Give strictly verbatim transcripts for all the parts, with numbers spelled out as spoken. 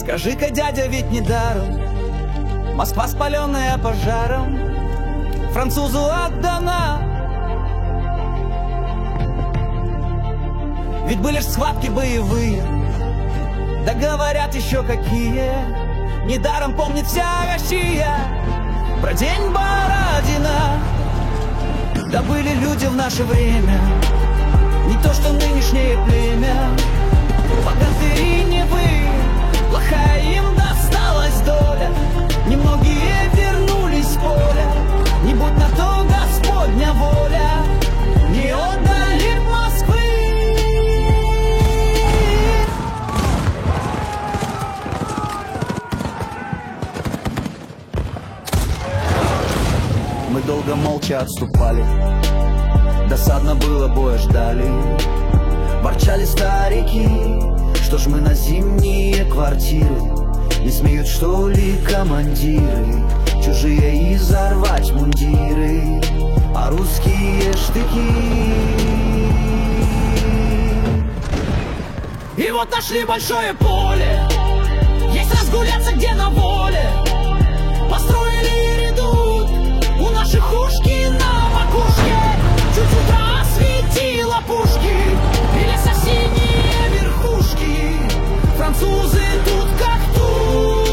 Скажи-ка, дядя, ведь не даром Москва, спаленная пожаром, французу отдана. Ведь были ж схватки боевые, да говорят еще какие. Недаром помнит вся Россия про день Бородина. Да были люди в наше время, не то что нынешнее племя. Богатыри не вы, плохая им досталась доля. Немногие вернулись в поле, не будь на то Господня воля. Не отдали Москвы. Мы долго молча отступали, досадно было, боя ждали. Ворчали старики, что ж мы на зимние квартиры. Не смеют, что ли, командиры чужие и взорвать мундиры, а русские штыки. И вот нашли большое поле, есть разгуляться где на воле. Построили редут у наших ушки на макушке. Чуть утро осветило пушки и лесо-синие верхушки. Французы тут как тут.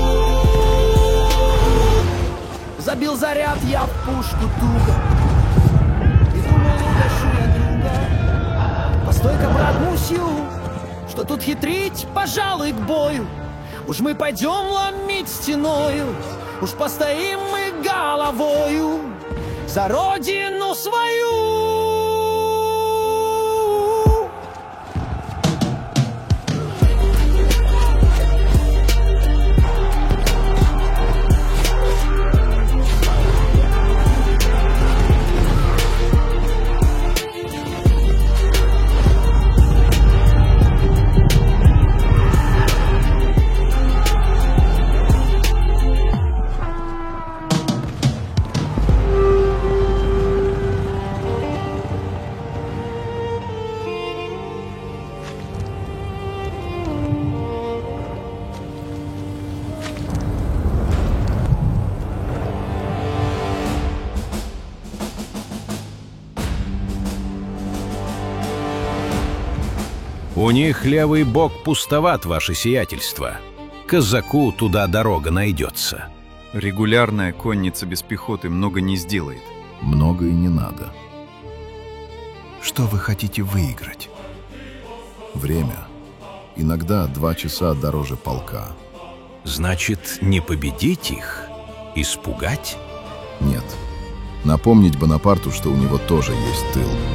Забил заряд я в пушку туго и думал, угашу я друга. Постой-ка, брат, мусью, что тут хитрить, пожалуй, к бою. Уж мы пойдем ломить стеною, уж постоим мы головою за родину свою. У них левый бок пустоват, ваше сиятельство. Казаку туда дорога найдется. Регулярная конница без пехоты много не сделает. Много и не надо. Что вы хотите выиграть? Время. Иногда два часа дороже полка. Значит, не победить их? Испугать? Нет. Напомнить Бонапарту, что у него тоже есть тыл.